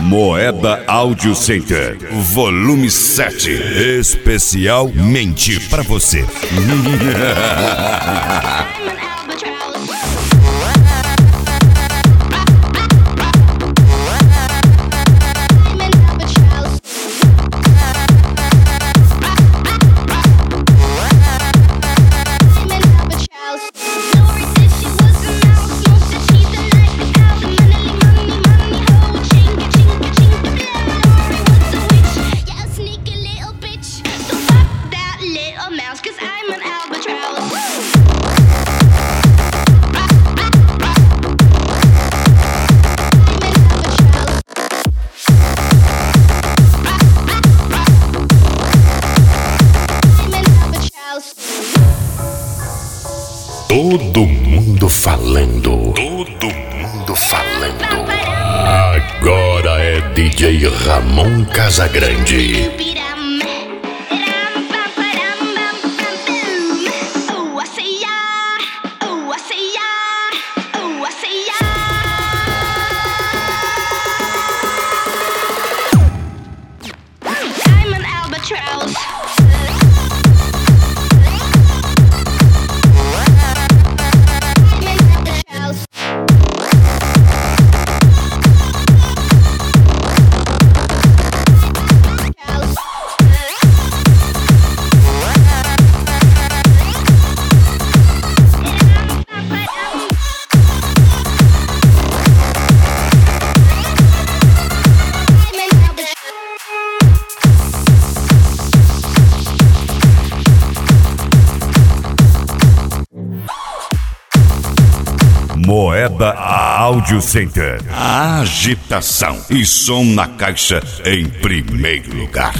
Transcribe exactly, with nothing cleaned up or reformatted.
Moeda Audio Center, volume sete, especialmente pra você. Todo mundo falando, todo mundo falando. Agora é D J Ramon Casagrande. Moeda Audio Center. Agitação e som na caixa em primeiro lugar.